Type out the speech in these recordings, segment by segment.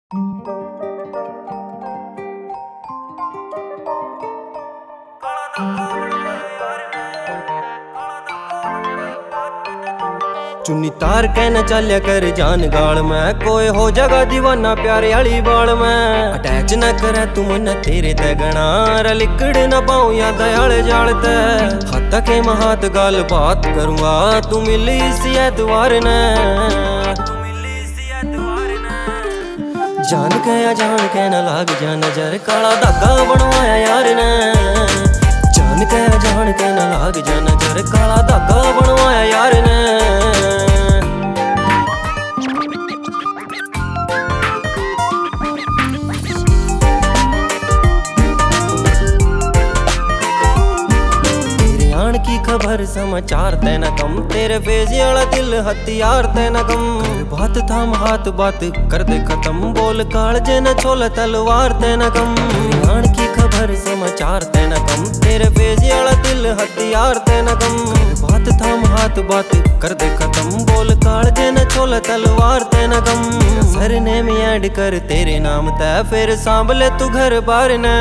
चुन्नी तार के न चलिया कर जान गाल में, कोई हो जगह दीवाना प्यारे वाली बाल में। अटैच न करे तू मन तेरे ते गणा, लिकड़ न पाऊं या दयाल जाल ते। हाथ के महात गाल बात करूँगा, तू मिली सी एतवार ने। जान के या जान के न लाग जा नजर, काला धागा बनवाया यार ने। जान के या जान के न लाग जा नजर, काला धागा बनवाया यार ने। की खबर समाचार ते न कम, तेरे फेस वाला दिल हथियार ते न कम। बात थाम हाथ बात कर दे खत्म, बोल कालजे न छोल तलवार ते न कम। की खबर समाचार ते न कम, तेरे फेस वाला दिल हथियार ते न कम। बात थाम हाथ बात कर दे खत्म, बोल कालजे न छोल तलवार ते न कम। सरने में ऐड कर तेरे नाम ते, फिर सांभले तू घर बार ने।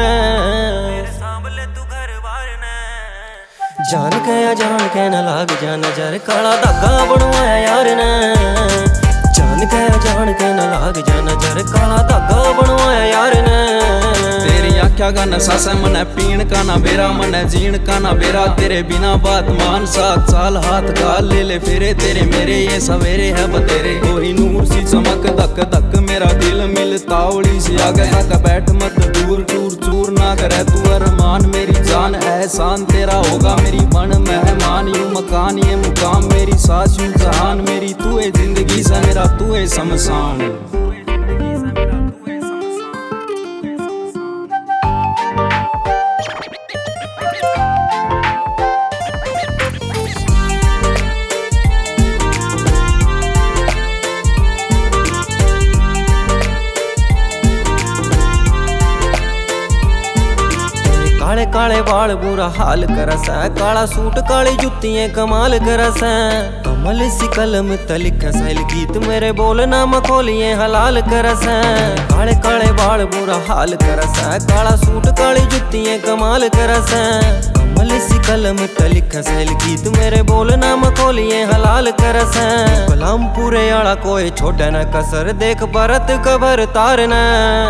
जान के या जान के न लाग जा नजर, काला धागा बनवाया यार ने। जान के या जान के न लाग जा नजर, काला धागा बनवाया यार ने। तेरी आख्या का नशा से मने पीण का ना बेरा, मने जीण का ना बेरा। तेरे बिना बात मान 7 साल हाथ गाल ले ले फेरे, तेरे मेरे ये सवेरे है बतेरे। कोई नूर सी चमक धक धक मेरा दिल मिल तावड़ी सी आगे तक बैठ मत दूर दूर चूर ना करे तू अरमान। मेरी जान एहसान तेरा होगा, मेरी मन मेहमान यूं मकान ये मुकाम। मेरी सास यूं जहान, मेरी तू है जिंदगी से मेरा तू है शमशान। काले काले बाल बुरा हाल करस, काला सूट काली जुत्तियां कमाल करस। कमल सी कलम तलिख सैल गीत, मेरे बोल ना मखोलिए हलाल करस। काले काले बाल बुरा हाल करस, काला सूट काली जुत्तियां कमाल करस। कमल सी कलम तलिख सैल गीत, मेरे बोल ना मखोलिए हलाल करस। गुलाम पूरे आला कोई छोड़े न कसर, देख परत कबर तारना।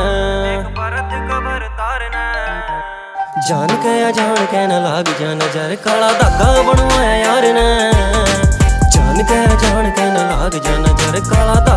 जान के या जान के न लाग जा नजर, काला धागा बनवाया यार ने। जान के या जान के न लाग जा नजर, काला